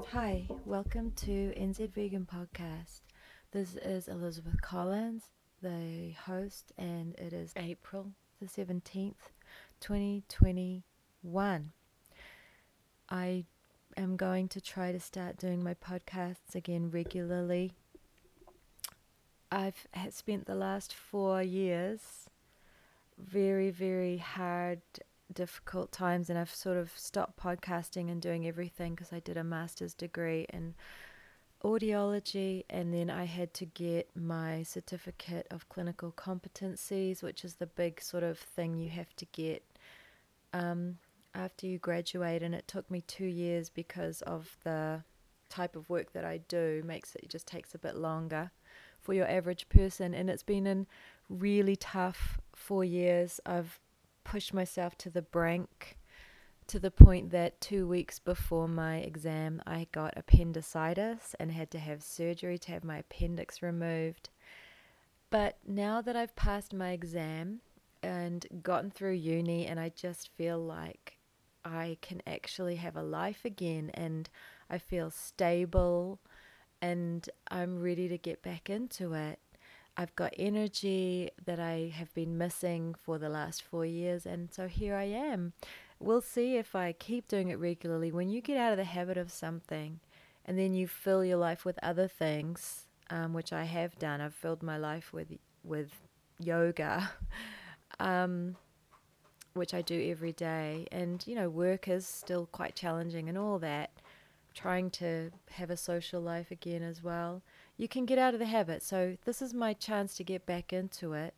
Hi, welcome to NZ Vegan Podcast. This is Elizabeth Collins, the host, and it is April the 17th, 2021. I am going to try to start doing my podcasts again regularly. I've spent the last 4 years very, very hard, difficult times, and I've sort of stopped podcasting and doing everything because I did a master's degree in audiology, and then I had to get my certificate of clinical competencies, which is the big sort of thing you have to get after you graduate, and it took me 2 years because of the type of work that I do. It just takes a bit longer for your average person, and it's been a really tough 4 years. I've pushed myself to the brink, to the point that 2 weeks before my exam, I got appendicitis and had to have surgery to have my appendix removed. But now that I've passed my exam and gotten through uni, and I just feel like I can actually have a life again, and I feel stable, and I'm ready to get back into it. I've got energy that I have been missing for the last 4 years, and so here I am. We'll see if I keep doing it regularly. When you get out of the habit of something and then you fill your life with other things, which I have done. I've filled my life with yoga, um, which I do every day. And, work is still quite challenging and all that. Trying to have a social life again as well. You can get out of the habit. So this is my chance to get back into it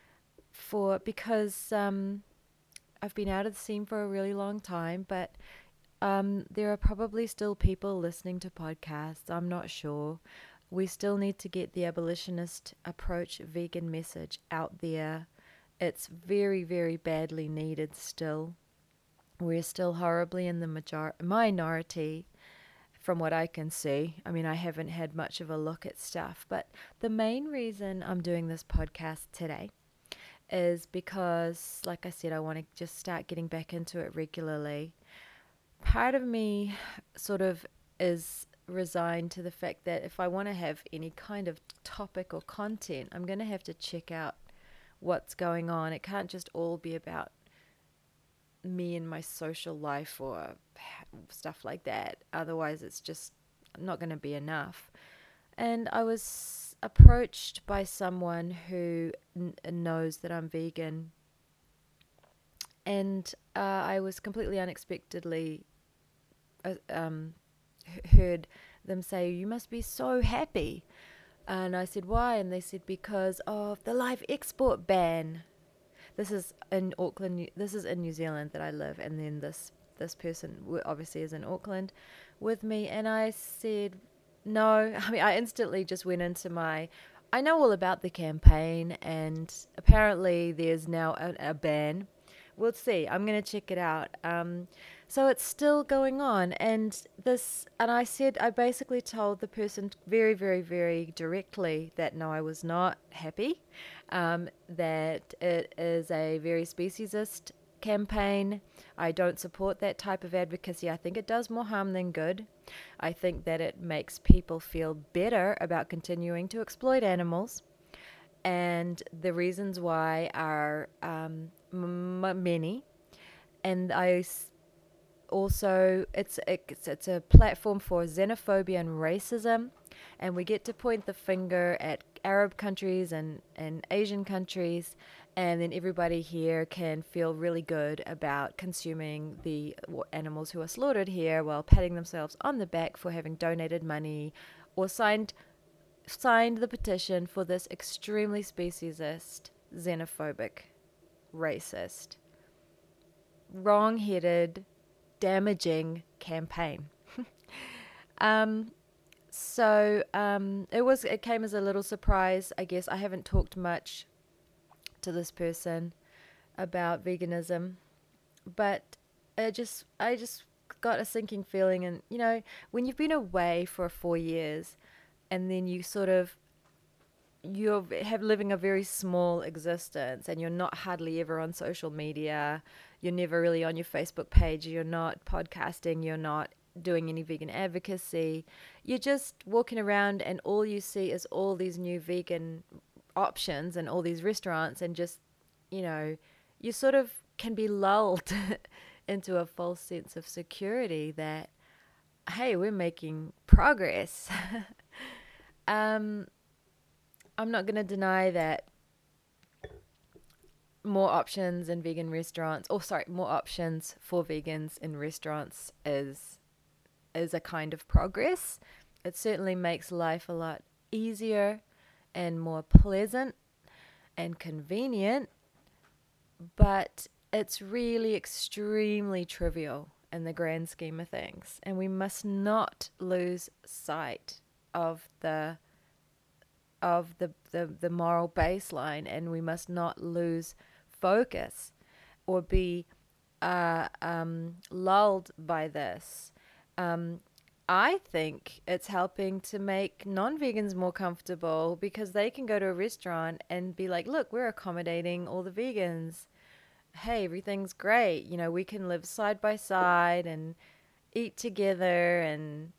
because I've been out of the scene for a really long time, but there are probably still people listening to podcasts. I'm not sure. We still need to get the abolitionist approach vegan message out there. It's very, very badly needed still. We're still horribly in the minority from what I can see. I mean, I haven't had much of a look at stuff, but the main reason I'm doing this podcast today is because, like I said, I want to just start getting back into it regularly. Part of me sort of is resigned to the fact that if I want to have any kind of topic or content, I'm going to have to check out what's going on. It can't just all be about me and my social life or stuff like that. Otherwise, it's just not going to be enough. And I was approached by someone who knows that I'm vegan, and I was completely unexpectedly heard them say, "You must be so happy." And I said, "Why?" And they said, "Because of the live export ban." This is in Auckland. This is in New Zealand that I live, and then this person obviously is in Auckland with me. And I said, "No." I mean, I instantly just went into I know all about the campaign, and apparently there's now a ban. We'll see. I'm going to check it out. So it's still going on, and I basically told the person very, very, very directly that no, I was not happy, that it is a very speciesist campaign. I don't support that type of advocacy. I think it does more harm than good. I think that it makes people feel better about continuing to exploit animals, and the reasons why are many. And also it's a platform for xenophobia and racism, and we get to point the finger at Arab countries and Asian countries, and then everybody here can feel really good about consuming the animals who are slaughtered here while patting themselves on the back for having donated money or signed the petition for this extremely speciesist, xenophobic, racist, wrong-headed, damaging campaign. It came as a little surprise, I guess. I haven't talked much to this person about veganism, but I just got a sinking feeling. And when you've been away for 4 years, and then you're living a very small existence, and you're not hardly ever on social media, you're never really on your Facebook page, you're not podcasting, you're not doing any vegan advocacy. You're just walking around and all you see is all these new vegan options and all these restaurants, and just, you sort of can be lulled into a false sense of security that, hey, we're making progress. I'm not going to deny that more options in vegan restaurants, more options for vegans in restaurants is a kind of progress. It certainly makes life a lot easier and more pleasant and convenient, but it's really extremely trivial in the grand scheme of things. And we must not lose sight of the moral baseline, and we must not lose focus or be lulled by this. I think it's helping to make non-vegans more comfortable, because they can go to a restaurant and be like, look, we're accommodating all the vegans. Hey, everything's great. We can live side by side and eat together, and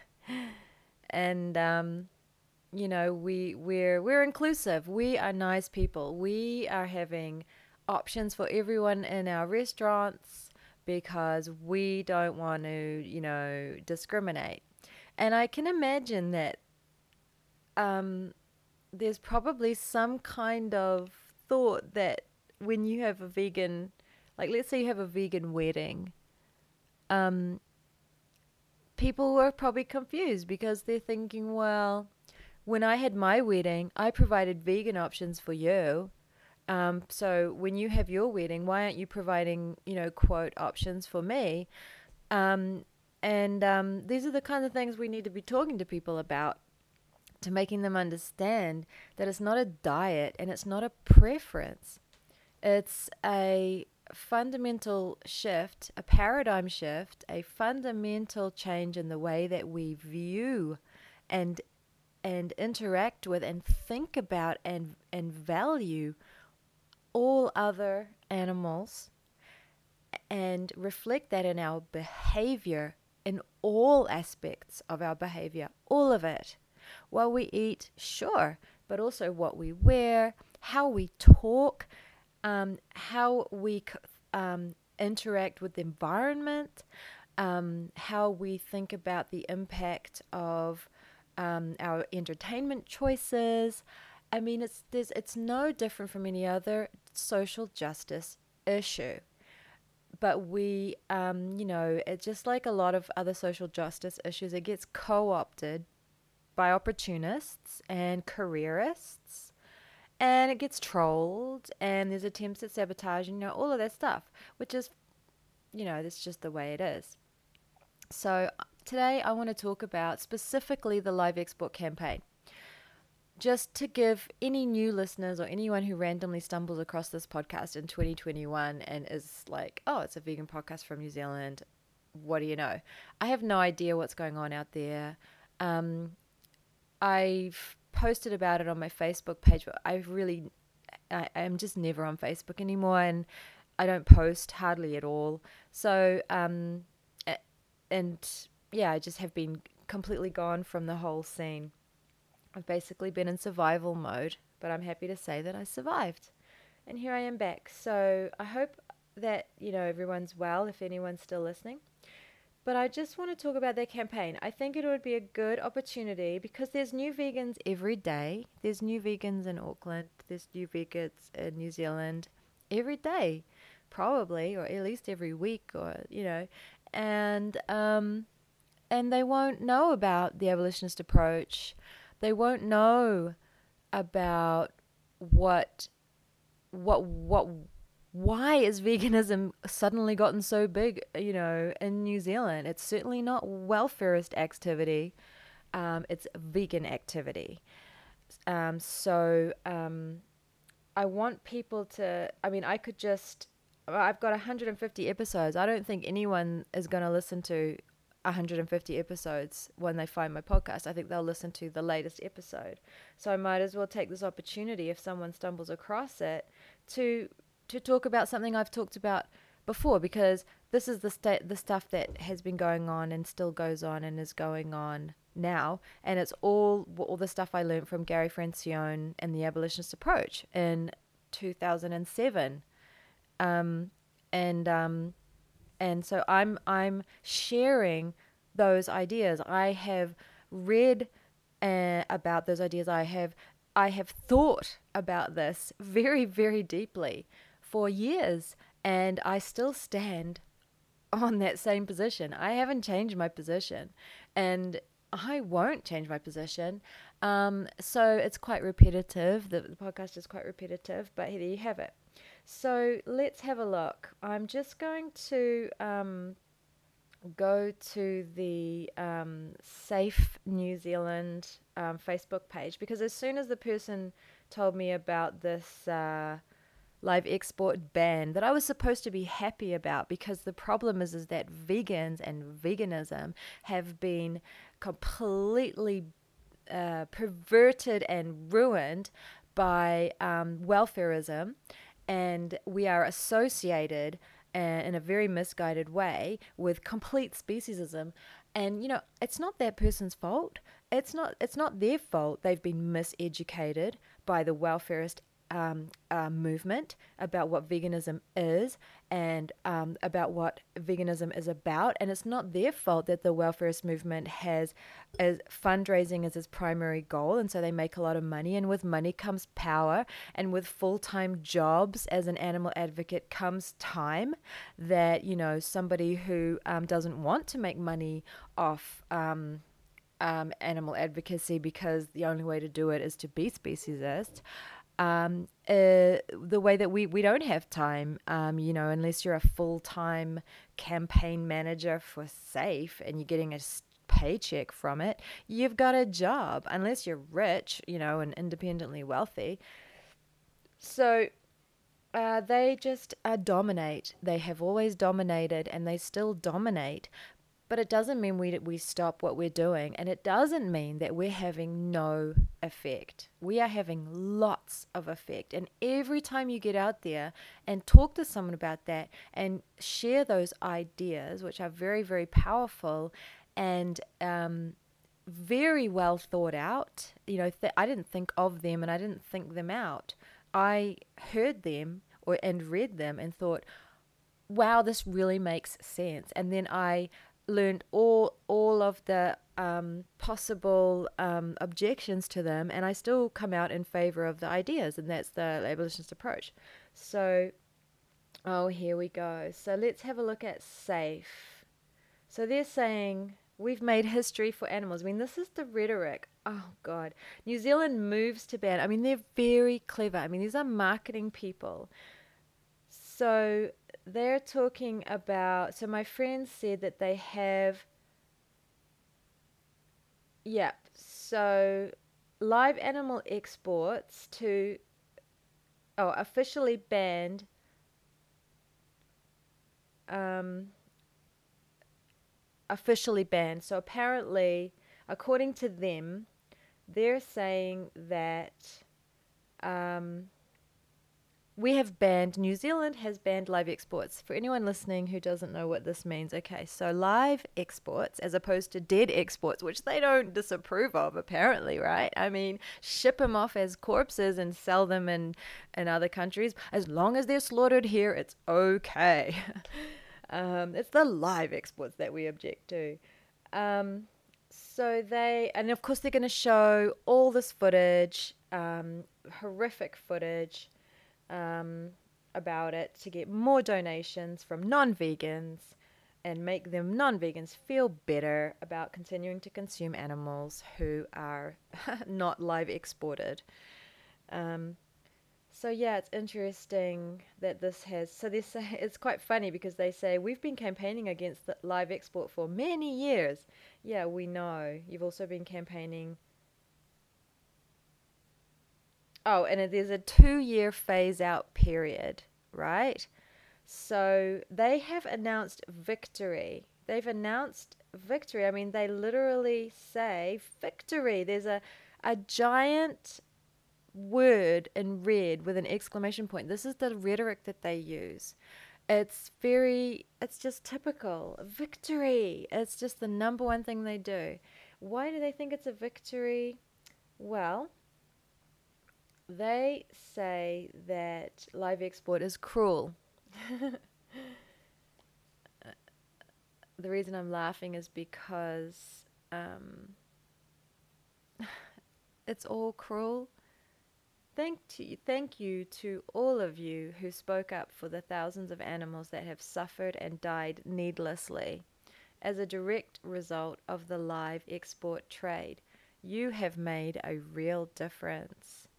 and we're inclusive. We are nice people. We are having options for everyone in our restaurants because we don't want to, discriminate. And I can imagine that there's probably some kind of thought that when you have a vegan, like let's say you have a vegan wedding, people were probably confused because they're thinking, well, when I had my wedding, I provided vegan options for you. So when you have your wedding, why aren't you providing, quote, options for me? And these are the kinds of things we need to be talking to people about, to making them understand that it's not a diet and it's not a preference. It's a fundamental shift, a paradigm shift, a fundamental change in the way that we view and interact with and think about and value all other animals, and reflect that in our behavior, in all aspects of our behavior, all of it. What we eat, sure, but also what we wear, how we talk, how we interact with the environment, how we think about the impact of our entertainment choices. I mean, it's no different from any other social justice issue. But we, it's just like a lot of other social justice issues, it gets co-opted by opportunists and careerists, and it gets trolled, and there's attempts at sabotage, and all of that stuff, which is, that's just the way it is. So today I want to talk about specifically the Live Export campaign. Just to give any new listeners or anyone who randomly stumbles across this podcast in 2021 and is like, oh, it's a vegan podcast from New Zealand, what do you know? I have no idea what's going on out there. I've posted about it on my Facebook page, but I'm just never on Facebook anymore, and I don't post hardly at all. So, I just have been completely gone from the whole scene. I've basically been in survival mode, but I'm happy to say that I survived. And here I am back. So I hope that, everyone's well, if anyone's still listening. But I just want to talk about their campaign. I think it would be a good opportunity because there's new vegans every day. There's new vegans in Auckland. There's new vegans in New Zealand every day, probably, or at least every week, or, and they won't know about the abolitionist approach. They won't know about why is veganism suddenly gotten so big, in New Zealand. It's certainly not welfarist activity. It's vegan activity. So I want people to, I've got 150 episodes. I don't think anyone is going to listen to 150 episodes when they find my podcast. I think they'll listen to the latest episode. So I might as well take this opportunity, if someone stumbles across it, to talk about something I've talked about before, because this is the stuff that has been going on and still goes on and is going on now, and it's all the stuff I learned from Gary Francione and the abolitionist approach in 2007. um, and and so I'm sharing those ideas. I have read about those ideas. I have thought about this very, very deeply for years, and I still stand on that same position. I haven't changed my position, and I won't change my position. So it's quite repetitive. The podcast is quite repetitive, but there you have it. So let's have a look. I'm just going to go to the Safe New Zealand Facebook page, because as soon as the person told me about this live export ban that I was supposed to be happy about, because the problem is that vegans and veganism have been completely perverted and ruined by welfareism, and we are associated in a very misguided way with complete speciesism. And it's not that person's fault. It's not their fault. They've been miseducated by the welfarist movement about what veganism is, and about what veganism is about. And it's not their fault that the welfarist movement has as fundraising as its primary goal, and so they make a lot of money, and with money comes power, and with full-time jobs as an animal advocate comes time that somebody who doesn't want to make money off animal advocacy, because the only way to do it is to be speciesist. The way that we don't have time, unless you're a full-time campaign manager for SAFE and you're getting a paycheck from it, you've got a job, unless you're rich, and independently wealthy. So they just dominate. They have always dominated, and they still dominate. But it doesn't mean we stop what we're doing, and it doesn't mean that we're having no effect. We are having lots of effect, and every time you get out there and talk to someone about that and share those ideas, which are very, very powerful and very well thought out, I didn't think of them and I didn't think them out. I heard them and read them and thought, wow, this really makes sense. And then I learned all of the possible objections to them, and I still come out in favor of the ideas, and that's the abolitionist approach. So, here we go. So let's have a look at SAFE. So they're saying, we've made history for animals. I mean, this is the rhetoric. Oh, God. New Zealand moves to ban. I mean, they're very clever. I mean, these are marketing people. So they're talking about, so my friend said that they have, so live animal exports to, officially banned, So apparently, according to them, they're saying that New Zealand has banned live exports. For anyone listening who doesn't know what this means, okay, so live exports as opposed to dead exports, which they don't disapprove of, apparently, right? I mean, ship them off as corpses and sell them in other countries. As long as they're slaughtered here, it's okay. It's the live exports that we object to. And of course they're going to show all this footage, horrific footage, about it to get more donations from non-vegans and make them non-vegans feel better about continuing to consume animals who are not live exported. So it's interesting that this has. So they say it's quite funny because they say we've been campaigning against the live export for many years. Yeah, we know. You've also been campaigning. Oh, and there's a 2-year phase-out period, right? So they have announced victory. They've announced victory. I mean, they literally say victory. There's a giant word in red with an exclamation point. This is the rhetoric that they use. it's just typical. Victory. It's just the number one thing they do. Why do they think it's a victory? Well, they say that live export is cruel. The reason I'm laughing is because it's all cruel. Thank you to all of you who spoke up for the thousands of animals that have suffered and died needlessly as a direct result of the live export trade. You have made a real difference.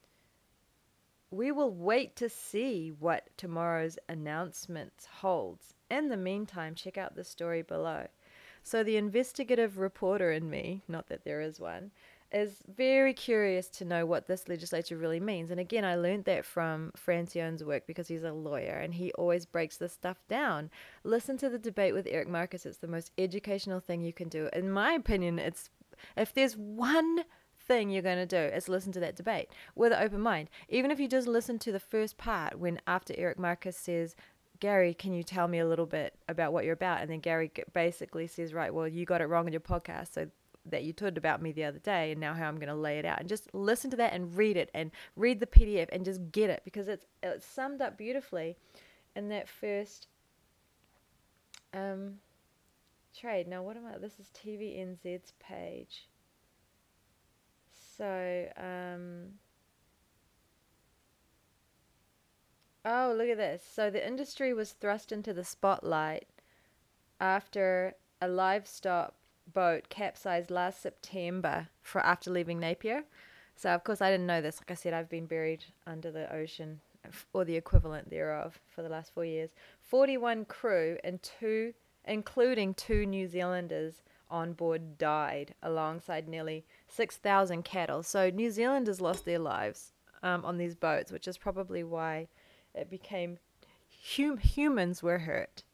We will wait to see what tomorrow's announcement holds. In the meantime, check out the story below. So the investigative reporter in me, not that there is one, is very curious to know what this legislature really means. And again, I learned that from Francione's work because he's a lawyer and he always breaks this stuff down. Listen to the debate with Eric Marcus. It's the most educational thing you can do. In my opinion, it's if there's one thing you're going to do is listen to that debate with an open mind. Even if you just listen to the first part when after Eric Marcus says, Gary, can you tell me a little bit about what you're about? And then Gary basically says, right, well, you got it wrong in your podcast. So that you told about me the other day and now how I'm going to lay it out, and just listen to that and read it and read the PDF and just get it, because it's summed up beautifully in that first trade. Now what am I, this is TVNZ's page. So oh, look at this. So the industry was thrust into the spotlight after a livestock boat capsized last September after leaving Napier. So, of course, I didn't know this. Like I said, I've been buried under the ocean, or the equivalent thereof, for the last 4 years. 41 crew and including 2 New Zealanders on board, died alongside nearly 6,000 cattle. So New Zealanders lost their lives on these boats, which is probably why it became humans were hurt.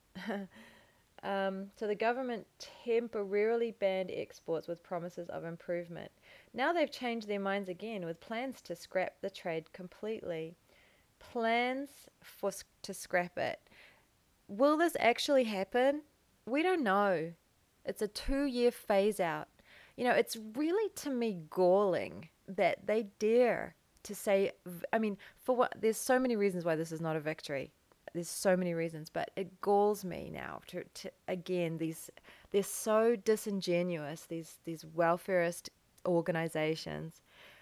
So the government temporarily banned exports with promises of improvement. Now they've changed their minds again with plans to scrap the trade completely. Plans to scrap it. Will this actually happen? We don't know. It's a 2-year phase out. You know, it's really, to me, galling that they dare to say, I mean, for what, there's so many reasons why this is not a victory. There's so many reasons, but it galls me now to again, they're so disingenuous, these welfarist organizations.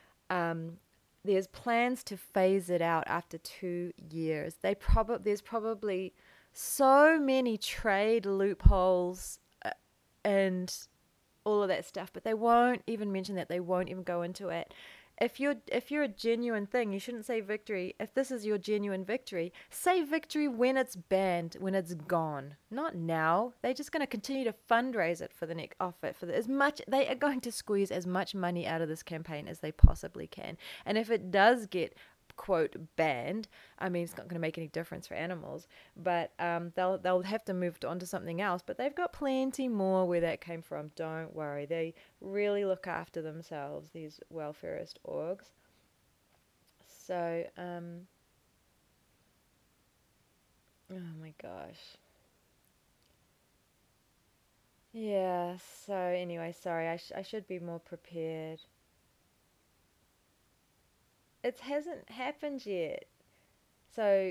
There's plans to phase it out after 2 years. There's probably so many trade loopholes and all of that stuff, but they won't even mention that. They won't even go into it. If you're a genuine thing, you shouldn't say victory. If this is your genuine victory, say victory when it's banned, when it's gone, not now. They're just going to continue to fundraise it for the next as much. They are going to squeeze as much money out of this campaign as they possibly can. And if it does get, quote, banned, I mean, it's not going to make any difference for animals, but they'll have to move on to something else. But they've got plenty more where that came from. Don't worry, they really look after themselves, these welfarist orgs. So oh my gosh, yeah. So anyway, sorry, I should be more prepared. It hasn't happened yet. So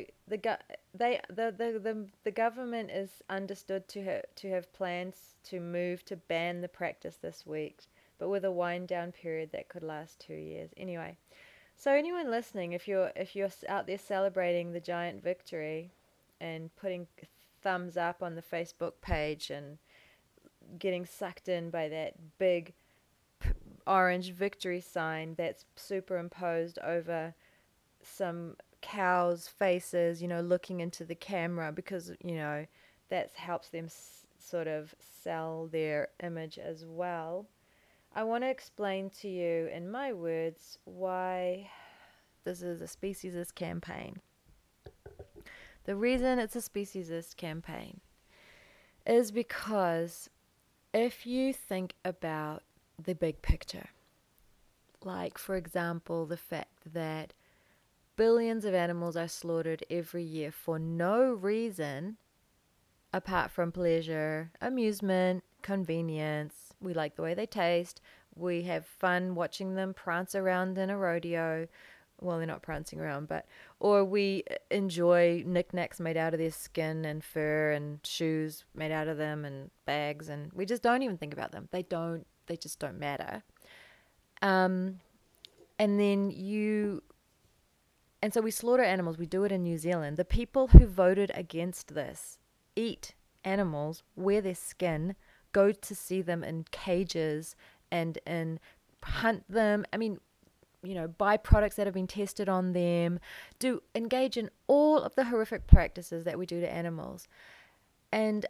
the government is understood to have plans to move to ban the practice this week, but with a wind down period that could last 2 years. Anyway, so anyone listening, if you're out there celebrating the giant victory and putting thumbs up on the Facebook page and getting sucked in by that big orange victory sign that's superimposed over some cows' faces, you know, looking into the camera, because, you know, that helps them sort of sell their image as well. I want to explain to you in my words why this is a speciesist campaign. The reason it's a speciesist campaign is because if you think about the big picture, like, for example, the fact that billions of animals are slaughtered every year for no reason apart from pleasure, amusement, convenience. We like the way they taste. We have fun watching them prance around in a rodeo. Well, they're not prancing around, or we enjoy knickknacks made out of their skin and fur and shoes made out of them and bags, and we just don't even think about them. They just don't matter. And then and so we slaughter animals. We do it in New Zealand. The people who voted against this eat animals, wear their skin, go to see them in cages and hunt them. I mean, buy products that have been tested on them, engage in all of the horrific practices that we do to animals. And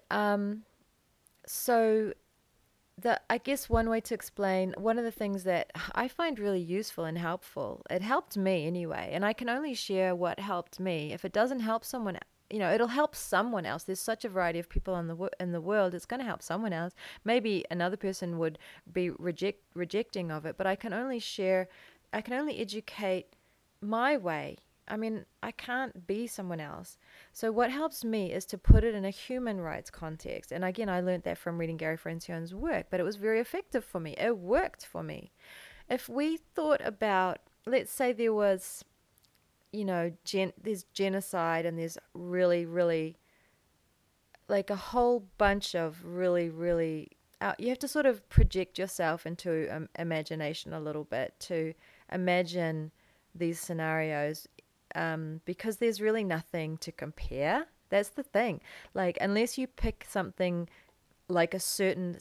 so I guess one way to explain, one of the things that I find really useful and helpful, it helped me anyway, and I can only share what helped me. If it doesn't help someone, it'll help someone else. There's such a variety of people in the world. It's going to help someone else. Maybe another person would be rejecting of it, but I can only educate my way. I mean, I can't be someone else. So what helps me is to put it in a human rights context. And again, I learned that from reading Gary Francione's work, but it was very effective for me. It worked for me. If we thought about, let's say there was, there's genocide, and there's really, really, like a whole bunch of really, really, you have to sort of project yourself into imagination a little bit to imagine these scenarios, because there's really nothing to compare. That's the thing. Like, unless you pick something like a certain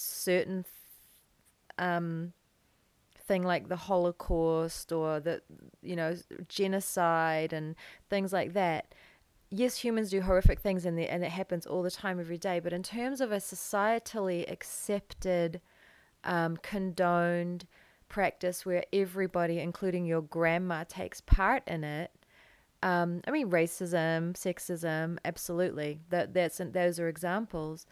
thing like the Holocaust or the genocide and things like that. Yes, humans do horrific things, and it happens all the time, every day. But in terms of a societally accepted, condoned practice where everybody, including your grandma, takes part in it, I mean, racism, sexism, absolutely. Those are examples.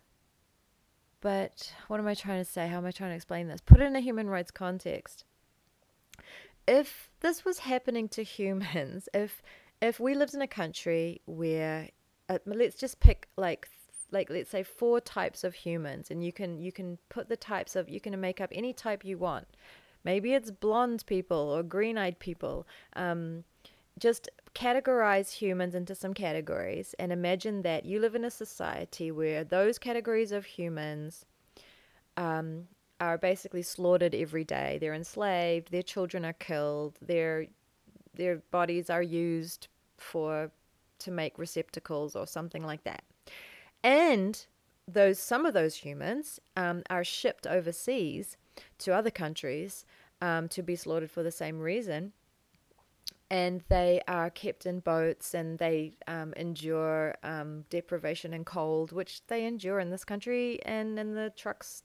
But what am I trying to say? How am I trying to explain this? Put it in a human rights context. If this was happening to humans, if we lived in a country where, let's just pick like let's say 4 types of humans, and you can put the types of, you can make up any type you want. Maybe it's blonde people or green-eyed people. Just categorize humans into some categories, and imagine that you live in a society where those categories of humans are basically slaughtered every day. They're enslaved, their children are killed, their bodies are used to make receptacles or something like that. And some of those humans are shipped overseas to other countries to be slaughtered for the same reason. And they are kept in boats, and they endure deprivation and cold, which they endure in this country and in the trucks.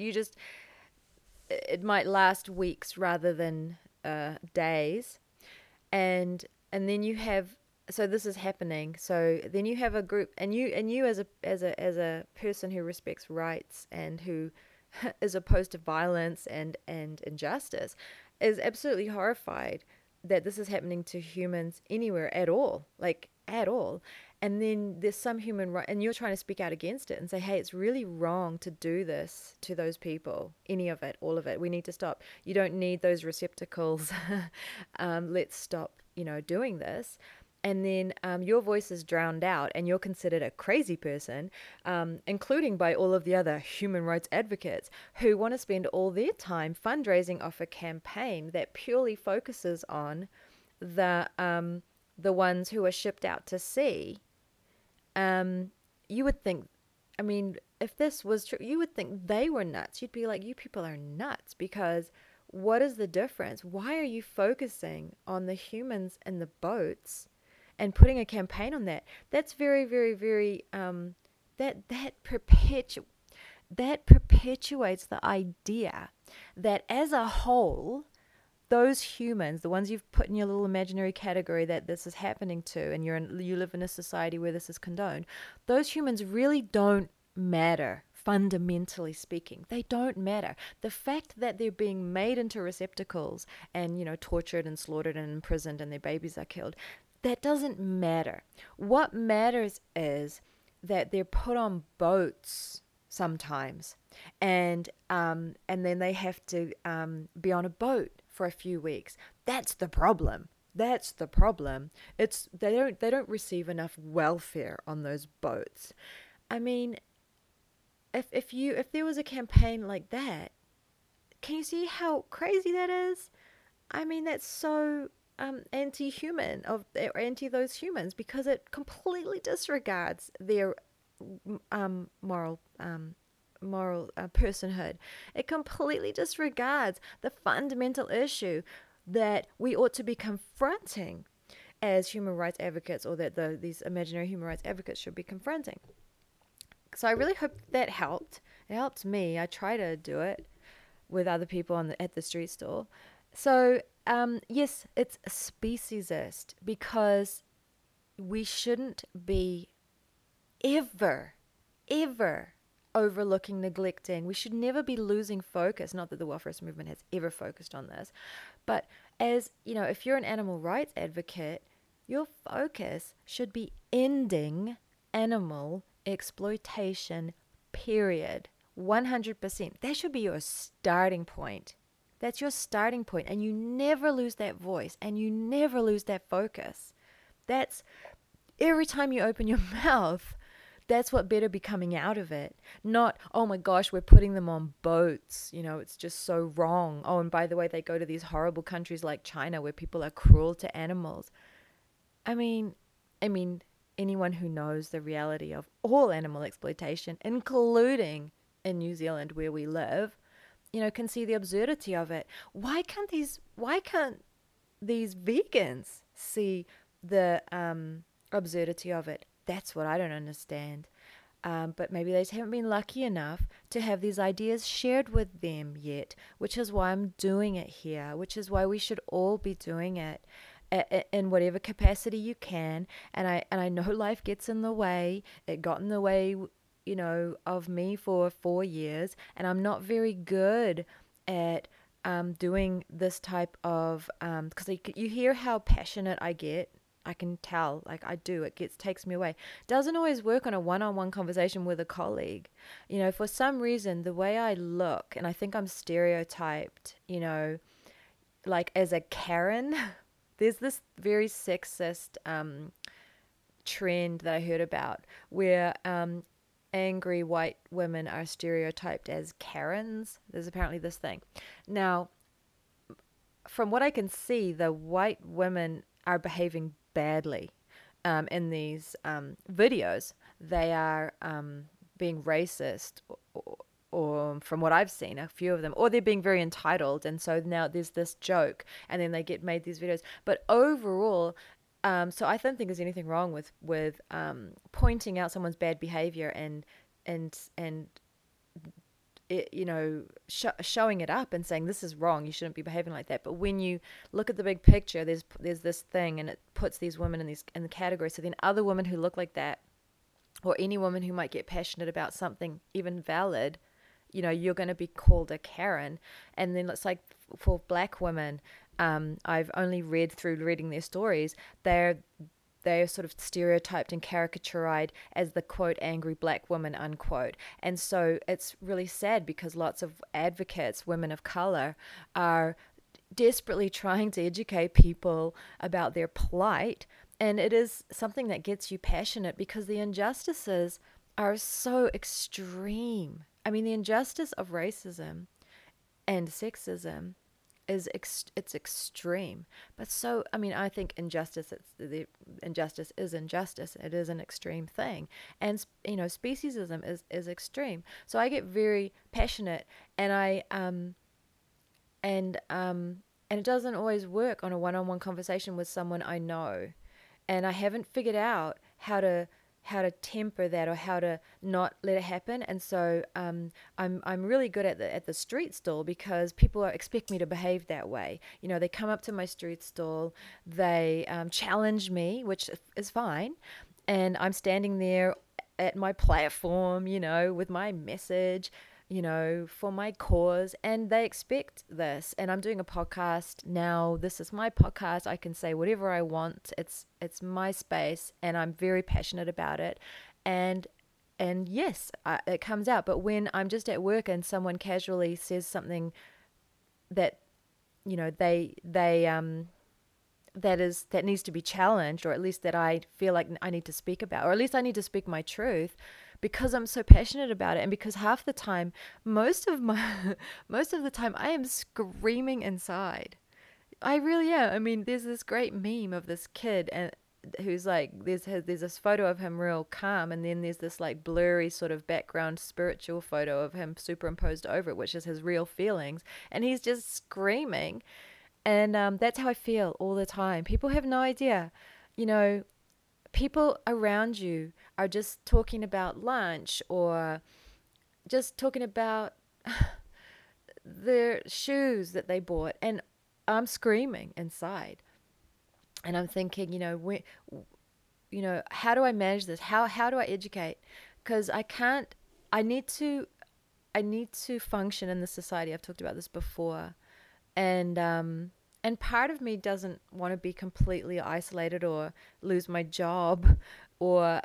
It might last weeks rather than days. And then you have, so this is happening. So then you have a group, and you as a person who respects rights and who is opposed to violence and injustice, is absolutely horrified that this is happening to humans anywhere at all, and then there's some human right, and you're trying to speak out against it and say, hey, it's really wrong to do this to those people, any of it, all of it. We need to stop. You don't need those receptacles. Let's stop doing this. And then your voice is drowned out, and you're considered a crazy person, including by all of the other human rights advocates who want to spend all their time fundraising off a campaign that purely focuses on the ones who are shipped out to sea. You would think, I mean, if this was true, you would think they were nuts. You'd be like, you people are nuts, because what is the difference? Why are you focusing on the humans in the boats and putting a campaign on that? That's very, very, very, that perpetuates the idea that as a whole, those humans, the ones you've put in your little imaginary category that this is happening to, and you live in a society where this is condoned, those humans really don't matter fundamentally speaking. They don't matter. The fact that they're being made into receptacles and, tortured and slaughtered and imprisoned and their babies are killed, that doesn't matter. What matters is that they're put on boats sometimes, and then they have to be on a boat for a few weeks. That's the problem. That's the problem. It's they don't receive enough welfare on those boats. I mean, if there was a campaign like that, can you see how crazy that is? I mean, that's so anti-human anti those humans, because it completely disregards their moral personhood. It completely disregards the fundamental issue that we ought to be confronting as human rights advocates, or that these imaginary human rights advocates should be confronting. So I really hope that helped. It helped me. I try to do it with other people at the street stall. So yes, it's speciesist, because we shouldn't be ever overlooking, neglecting. We should never be losing focus. Not that the welfarist movement has ever focused on this, but as if you're an animal rights advocate, your focus should be ending animal exploitation, period. 100%. That should be your starting point. That's your starting point, and you never lose that voice, and you never lose that focus. That's every time you open your mouth. That's what better be coming out of it. Not, oh my gosh, we're putting them on boats. It's just so wrong. Oh, and by the way, they go to these horrible countries like China where people are cruel to animals. I mean, anyone who knows the reality of all animal exploitation, including in New Zealand where we live, can see the absurdity of it. Why can't these vegans see the absurdity of it? That's what I don't understand. But maybe they haven't been lucky enough to have these ideas shared with them yet, which is why I'm doing it here, which is why we should all be doing it in whatever capacity you can. And I know life gets in the way. It got in the way, of me for 4 years, and I'm not very good at doing this type of, because you hear how passionate I get. I can tell, like I do, takes me away. Doesn't always work on a one-on-one conversation with a colleague. For some reason, the way I look, and I think I'm stereotyped, like as a Karen. There's this very sexist trend that I heard about where angry white women are stereotyped as Karens. There's apparently this thing. Now, from what I can see, the white women are behaving badly in these videos. They are being racist, or from what I've seen, a few of them, or they're being very entitled, and so now there's this joke, and then they get made these videos. But overall, so I don't think there's anything wrong with pointing out someone's bad behavior and it, showing it up and saying this is wrong, you shouldn't be behaving like that. But when you look at the big picture, there's this thing, and it puts these women in the category. So then other women who look like that, or any woman who might get passionate about something even valid, you're going to be called a Karen. And then it's like for black women, I've only read through reading their stories, they're sort of stereotyped and caricatured as the quote angry black woman unquote. And so it's really sad, because lots of advocates, women of color, are desperately trying to educate people about their plight, and it is something that gets you passionate because the injustices are so extreme. I mean, the injustice of racism and sexism it's extreme. But so, I think injustice is injustice. It is an extreme thing. And, speciesism is extreme. So I get very passionate, and and it doesn't always work on a one-on-one conversation with someone I know. And I haven't figured out how to temper that, or how to not let it happen. And so I'm really good at the street stall, because people expect me to behave that way. They come up to my street stall, they challenge me, which is fine, and I'm standing there at my platform, with my message, for my cause, and they expect this. And I'm doing a podcast now. This is my podcast. I can say whatever I want. It's my space, and I'm very passionate about it. And yes, it comes out. But when I'm just at work and someone casually says something that that needs to be challenged, or at least that I feel like I need to speak about, or at least I need to speak my truth, because I'm so passionate about it, and because half the time, most of the time, I am screaming inside. I really am. I mean, there's this great meme of this kid and who's like, there's this photo of him real calm, and then there's this like blurry sort of background spiritual photo of him superimposed over it, which is his real feelings, and he's just screaming. And that's how I feel all the time. People have no idea. You know, people around you are just talking about lunch, or just talking about their shoes that they bought. And I'm screaming inside. And I'm thinking, how do I manage this? How do I educate? Because I need to function in the society. I've talked about this before. And part of me doesn't want to be completely isolated or lose my job, or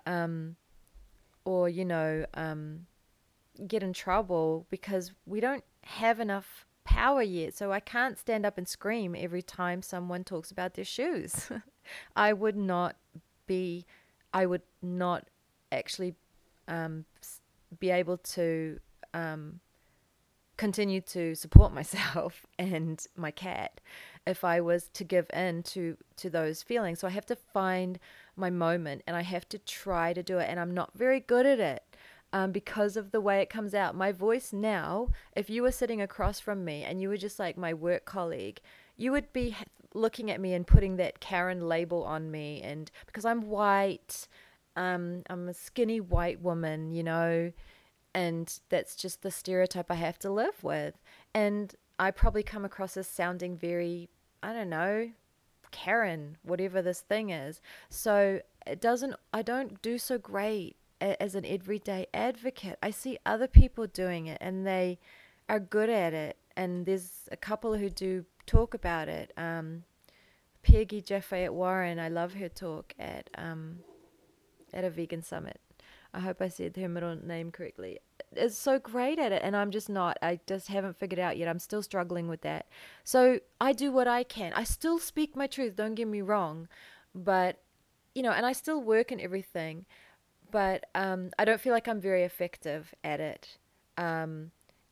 get in trouble because we don't have enough power yet. So I can't stand up and scream every time someone talks about their shoes. I would not I would not actually be able to continue to support myself and my cat if I was to give in to those feelings. So I have to find my moment, and I have to try to do it, and I'm not very good at it. Because of the way it comes out. My voice now, if you were sitting across from me and you were just like my work colleague, you would be looking at me and putting that Karen label on me. And because I'm white, I'm a skinny white woman, and that's just the stereotype I have to live with. And I probably come across as sounding very, I don't know, Karen, whatever this thing is. So I don't do so great as an everyday advocate. I see other people doing it, and they are good at it. And there's a couple who do talk about it. Peggy Jafayette Warren, I love her talk at a vegan summit. I hope I said her middle name correctly. Is so great at it, and I'm just not. I just haven't figured out yet. I'm still struggling with that. So I do what I can. I still speak my truth, don't get me wrong, but and I still work and everything, but I don't feel like I'm very effective at it. And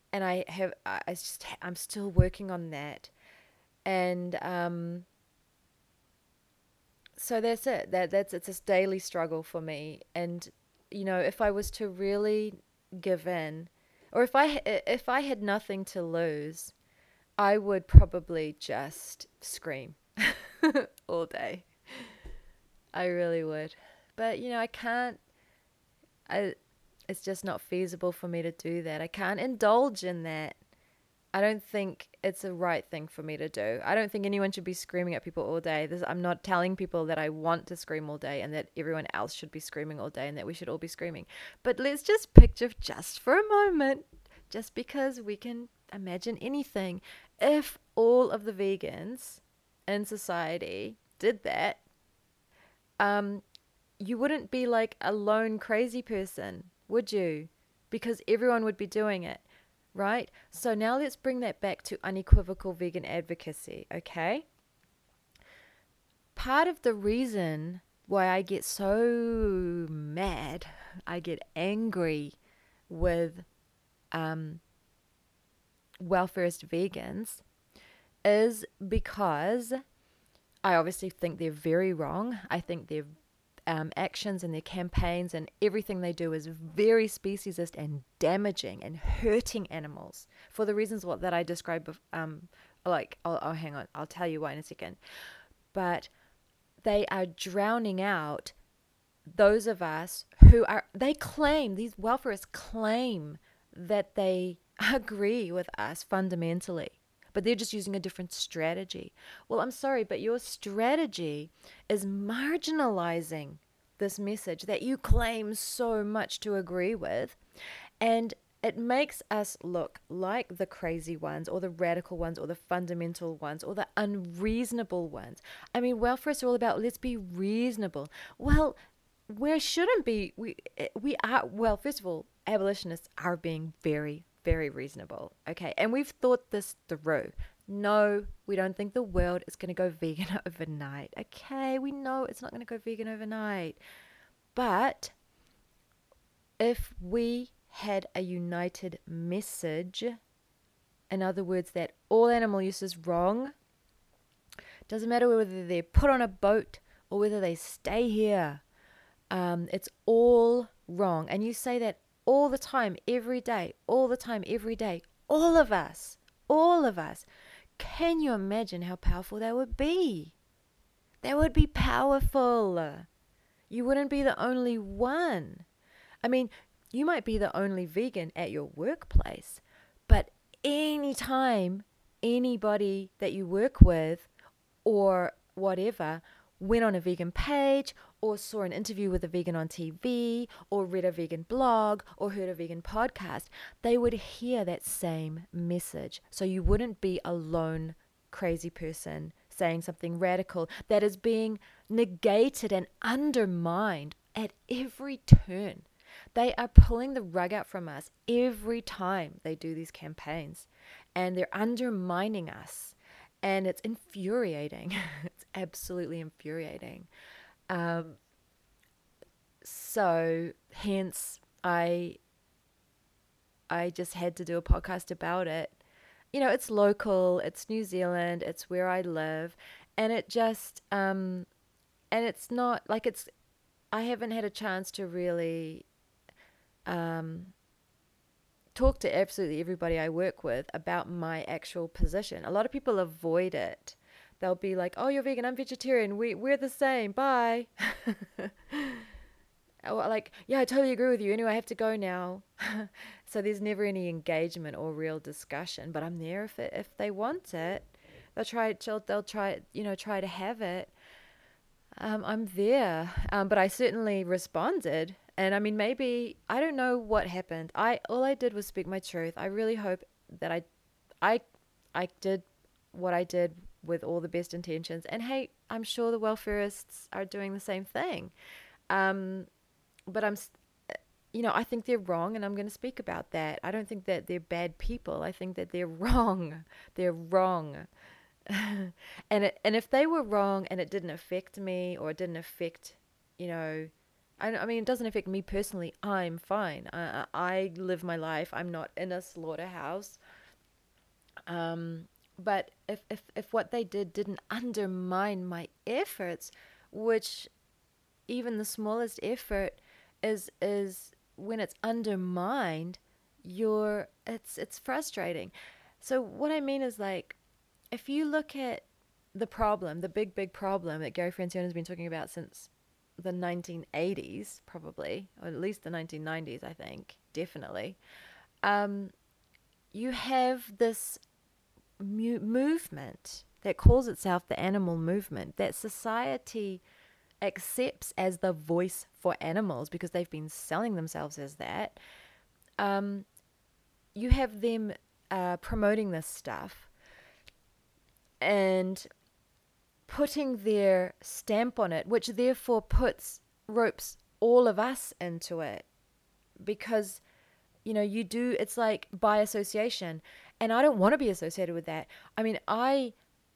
I'm still working on that. And so that's it. It's this daily struggle for me. And if I was to really give in, or if I had nothing to lose, I would probably just scream all day. I really would. But I can't. It's just not feasible for me to do that. I can't indulge in that. I don't think it's the right thing for me to do. I don't think anyone should be screaming at people all day. I'm not telling people that I want to scream all day and that everyone else should be screaming all day and that we should all be screaming. But let's just picture just for a moment, just because we can imagine anything, if all of the vegans in society did that, you wouldn't be like a lone crazy person, would you? Because everyone would be doing it. Right? So now let's bring that back to unequivocal vegan advocacy, okay? Part of the reason why I get so mad, I get angry with welfarist vegans, is because I obviously think they're very wrong. I think their actions and their campaigns and everything they do is very speciesist and damaging and hurting animals for the reasons that I described. I'll hang on, I'll tell you why in a second. But they are drowning out those of us who are. These welfarists claim that they agree with us fundamentally, but they're just using a different strategy. Well, I'm sorry, but your strategy is marginalizing this message that you claim so much to agree with, and it makes us look like the crazy ones or the radical ones or the fundamental ones or the unreasonable ones. I mean, welfare is all about let's be reasonable. Well, where shouldn't be we are, well, first of all, abolitionists are being very, very reasonable, okay? And we've thought this through. No, we don't think the world is going to go vegan overnight, okay? We know it's not going to go vegan overnight. But if we had a united message, in other words, that all animal use is wrong, doesn't matter whether they're put on a boat or whether they stay here, it's all wrong. And you say that all the time, every day, all the time, every day, all of us. Can you imagine how powerful that would be? That would be powerful. You wouldn't be the only one. I mean, you might be the only vegan at your workplace, but anytime anybody that you work with or whatever went on a vegan page or saw an interview with a vegan on TV or read a vegan blog or heard a vegan podcast, they would hear that same message. So you wouldn't be a lone crazy person saying something radical that is being negated and undermined at every turn. They are pulling the rug out from us every time they do these campaigns, and they're undermining us, and it's infuriating. It's absolutely infuriating. So hence I just had to do a podcast about it. You know, it's local, it's New Zealand, it's where I live, and it just and it's not like I haven't had a chance to really talk to absolutely everybody I work with about my actual position. A lot of people avoid it. They'll be like, "Oh, you're vegan, I'm vegetarian. We're the same. Bye." Or like, "Yeah, I totally agree with you. Anyway, I have to go now." So there's never any engagement or real discussion. But I'm there if they want it. They'll try to have it. I'm there. But I certainly responded. And I mean, maybe, I don't know what happened. All I did was speak my truth. I really hope that I did what I did with all the best intentions. And hey, I'm sure the welfarists are doing the same thing. But I think they're wrong, and I'm going to speak about that. I don't think that they're bad people. I think that they're wrong. They're wrong. And if they were wrong and it didn't affect me or it didn't affect, I mean, it doesn't affect me personally. I'm fine. I live my life. I'm not in a slaughterhouse. But if what they didn't undermine my efforts, which even the smallest effort is when it's undermined, it's frustrating. So what I mean is, like, if you look at the problem, the big problem that Gary Francione has been talking about since the 1980s, probably, or at least the 1990s, I think, definitely, you have this movement that calls itself the animal movement, that society accepts as the voice for animals because they've been selling themselves as that. You have them promoting this stuff and putting their stamp on it, which therefore ropes all of us into it, because it's like by association, and I don't want to be associated with that. I mean, I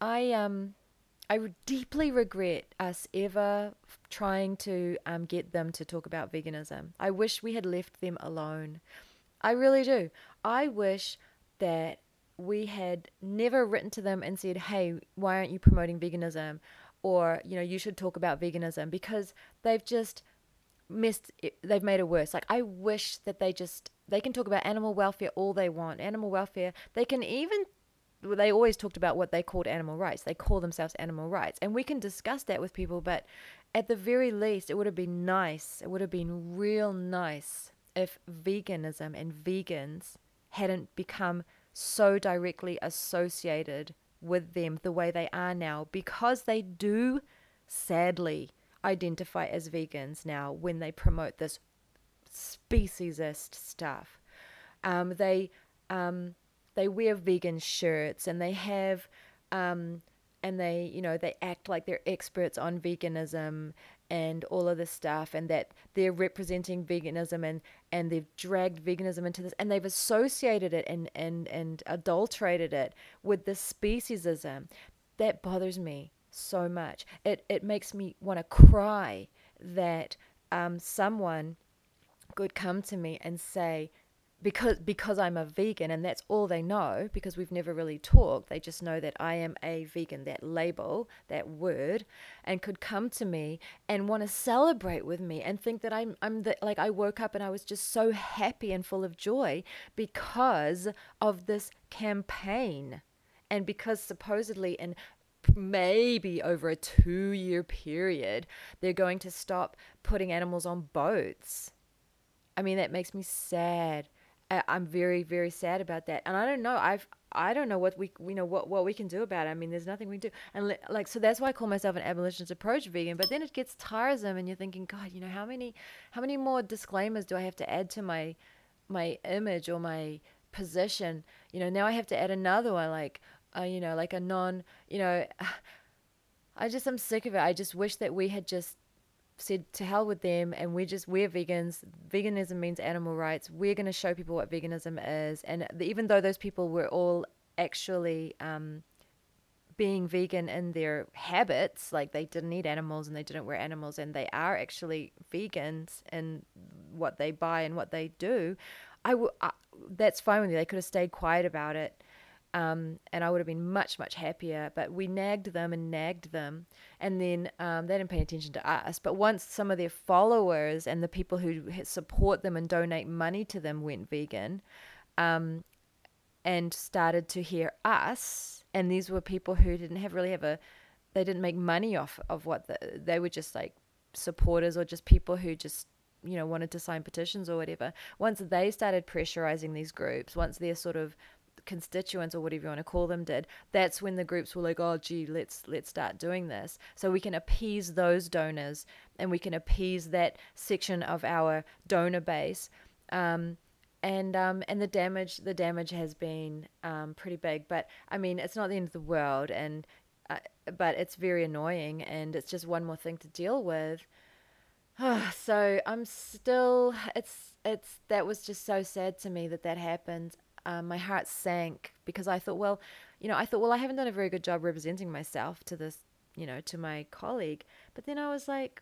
deeply regret us ever trying to get them to talk about veganism. I wish we had left them alone. I really do. I wish that we had never written to them and said, "Hey, why aren't you promoting veganism?" Or, "You should talk about veganism," because they've just they've made it worse. Like, I wish that they can talk about animal welfare all they want. Animal welfare, they always talked about what they called animal rights. They call themselves animal rights. And we can discuss that with people, but at the very least, it would have been nice. It would have been real nice if veganism and vegans hadn't become so directly associated with them the way they are now, because they do, sadly, identify as vegans now when they promote this speciesist stuff. They they wear vegan shirts, and they have and they act like they're experts on veganism and all of this stuff, and that they're representing veganism, and they've dragged veganism into this, and they've associated it and adulterated it with this speciesism. That bothers me so much. It makes me want to cry that someone could come to me and say, because I'm a vegan, and that's all they know, because we've never really talked, they just know that I am a vegan, that label, that word, and could come to me and want to celebrate with me and think that like I woke up and I was just so happy and full of joy because of this campaign, and because supposedly in maybe over a 2-year period they're going to stop putting animals on boats. I mean, that makes me sad. I'm very, very sad about that, and I don't know. I don't know what what we can do about it. I mean, there's nothing we can do, and so that's why I call myself an abolitionist approach vegan. But then it gets tiresome, and you're thinking, God, how many more disclaimers do I have to add to my image or my position? Now I have to add another one, like like a non, I'm sick of it. I just wish that we had just said to hell with them, and we're vegans. Veganism means animal rights. We're going to show people what veganism is. And even though those people were all actually being vegan in their habits, like they didn't eat animals and they didn't wear animals, and they are actually vegans in what they buy and what they do, that's fine with me. They could have stayed quiet about it. And I would have been much, much happier. But we nagged them, and then they didn't pay attention to us. But once some of their followers and the people who support them and donate money to them went vegan, and started to hear us, and these were people who they didn't make money off of they were just like supporters, or just people who just wanted to sign petitions or whatever. Once they started pressurizing these groups, once their sort of constituents, or whatever you want to call them, did, that's when the groups were like, oh gee, let's start doing this, so we can appease those donors, and we can appease that section of our donor base, and the damage has been pretty big. But I mean, it's not the end of the world, and but it's very annoying, and it's just one more thing to deal with. So I'm still, that was just so sad to me that happened. My heart sank, because I thought, well, I haven't done a very good job representing myself to this, to my colleague. But then I was like,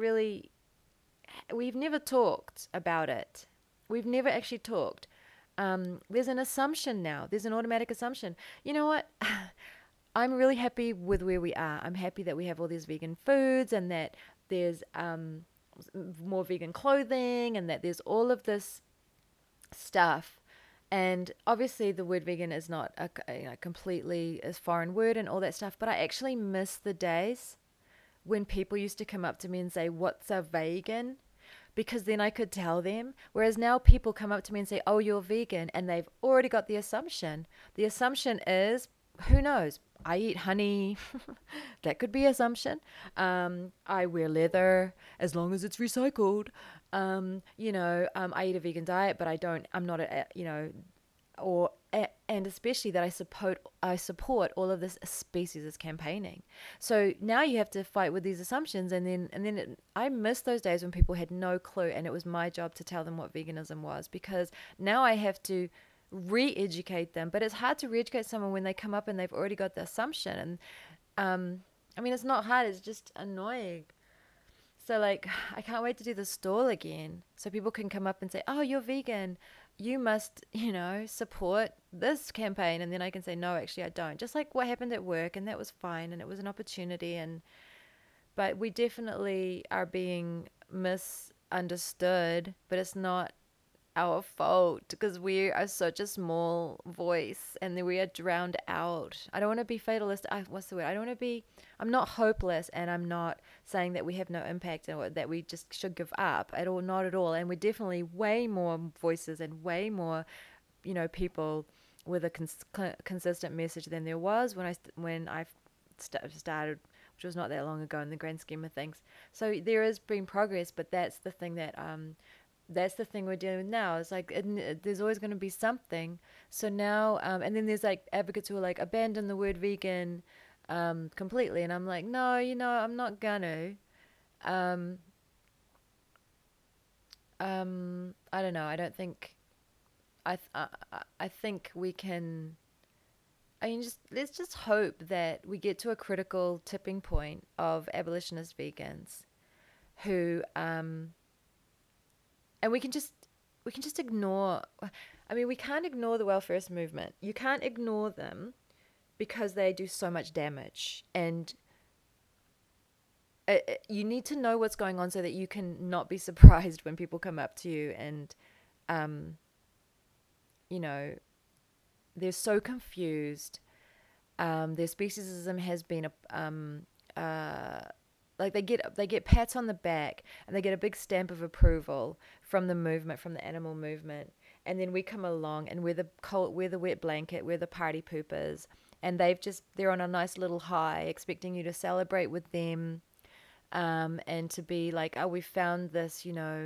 we've never talked about it. We've never actually talked. There's an assumption now. There's an automatic assumption. You know what? I'm really happy with where we are. I'm happy that we have all these vegan foods, and that there's more vegan clothing, and that there's all of this stuff. And obviously the word vegan is not a completely a foreign word and all that stuff, but I actually miss the days when people used to come up to me and say, what's a vegan? Because then I could tell them. Whereas now people come up to me and say, oh, you're vegan, and they've already got the assumption. The assumption is, who knows? I eat honey. That could be assumption. I wear leather as long as it's recycled. I eat a vegan diet, but I'm not and especially that I support all of this speciesist campaigning. So now you have to fight with these assumptions, and then I miss those days when people had no clue, and it was my job to tell them what veganism was, because now I have to re-educate them. But it's hard to re-educate someone when they come up and they've already got the assumption. And I mean, it's not hard, it's just annoying. So like, I can't wait to do the stall again, so people can come up and say, oh, you're vegan, you must support this campaign. And then I can say, no, actually I don't, just like what happened at work, and that was fine, and it was an opportunity. But we definitely are being misunderstood, but it's not our fault, because we are such a small voice, and then we are drowned out. I don't want to be fatalist. What's the word? I'm not hopeless, and I'm not saying that we have no impact or that we just should give up at all. Not at all. And we're definitely way more voices and way more, people with a consistent message than there was when I started which was not that long ago in the grand scheme of things. So there has been progress, but that's the thing we're dealing with now. It's like there's always going to be something. So now, and then there's like advocates who are like abandon the word vegan completely, and I'm like, no, I'm not gonna. Um, I don't know. I don't think. I think we can. I mean, let's just hope that we get to a critical tipping point of abolitionist vegans who, and we can just ignore. I mean, we can't ignore the welfarist movement. You can't ignore them because they do so much damage, and you need to know what's going on so that you can not be surprised when people come up to you and, um, they're so confused. Their speciesism has been like they get pats on the back and they get a big stamp of approval from the movement, from the animal movement, and then we come along and we're the wet blanket, we're the party poopers, and they're on a nice little high, expecting you to celebrate with them, and to be like, oh, we found this,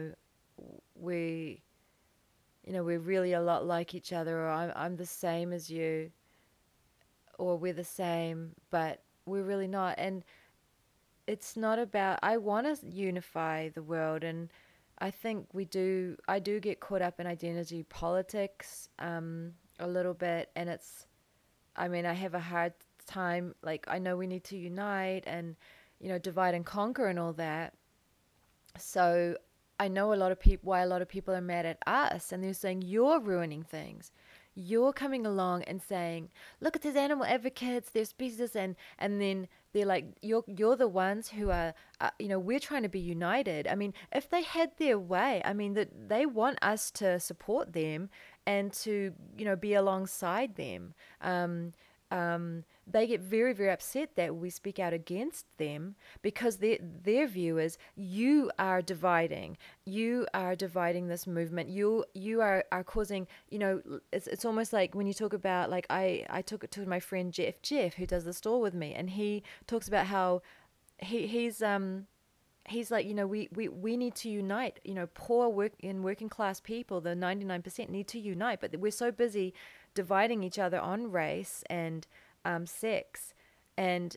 we we're really a lot like each other, or I'm the same as you, or we're the same, but we're really not. And it's not about, I want to unify the world, and I think I do get caught up in identity politics a little bit, and I mean, I have a hard time, like, I know we need to unite and, divide and conquer and all that. So I know why a lot of people are mad at us, and they're saying you're ruining things. You're coming along and saying, look at these animal advocates, they're species, and then they're like, you're the ones who are, we're trying to be united. I mean, if they had their way, I mean, that they want us to support them and to, be alongside them. They get very, very upset that we speak out against them, because their view is, you are dividing this movement. You are causing, it's almost like when you talk about, like, I took it to my friend Jeff, who does the store with me, and he talks about how he's like, we need to unite, poor working class people, the 99% need to unite, but we're so busy dividing each other on race and sex and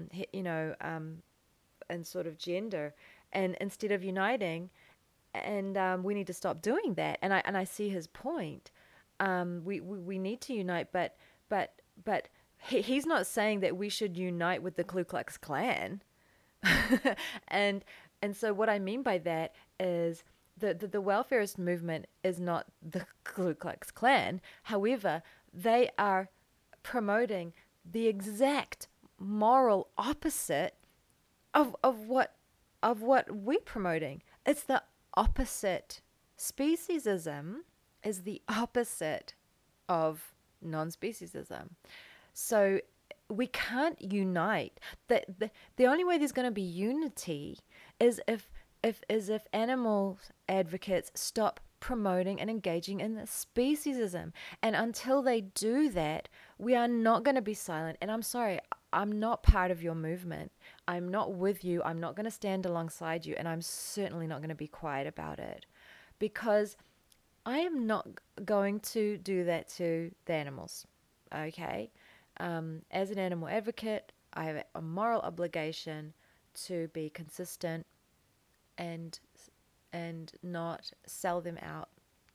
and sort of gender, and instead of uniting, and we need to stop doing that. And I see his point. We need to unite, but he's not saying that we should unite with the Ku Klux Klan. and so what I mean by that is the welfarist movement is not the Ku Klux Klan. However, they are promoting the exact moral opposite of what we're promoting. It's the opposite. Speciesism is the opposite of non-speciesism. So we can't unite. The only way there's going to be unity is if animal advocates stop promoting and engaging in speciesism. And until they do that, we are not going to be silent. And I'm sorry, I'm not part of your movement. I'm not with you. I'm not going to stand alongside you. And I'm certainly not going to be quiet about it, because I am not going to do that to the animals. Okay? As an animal advocate, I have a moral obligation to be consistent and not sell them out.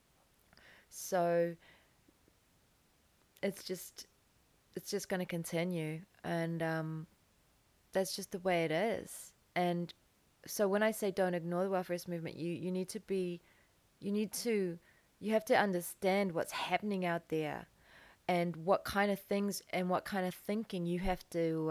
So it's just going to continue, and that's just the way it is. And so when I say don't ignore the welfarist movement, you have to understand what's happening out there, and what kind of things and what kind of thinking you have to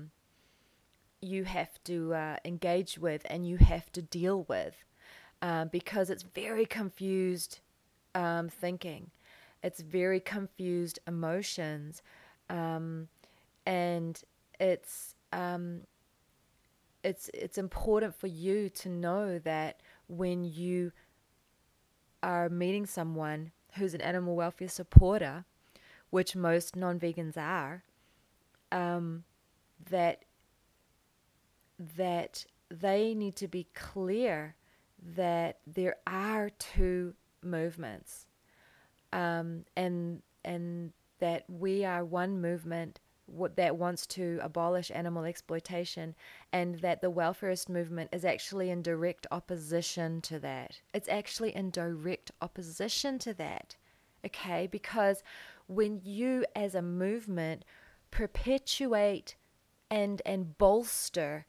engage with, and you have to deal with, because it's very confused thinking. It's very confused emotions, and it's important for you to know that when you are meeting someone who's an animal welfare supporter, which most non-vegans are, that that they need to be clear that there are two movements, and that we are one movement that wants to abolish animal exploitation, and that the welfarist movement is actually in direct opposition to that. It's actually in direct opposition to that, okay? Because when you as a movement perpetuate and bolster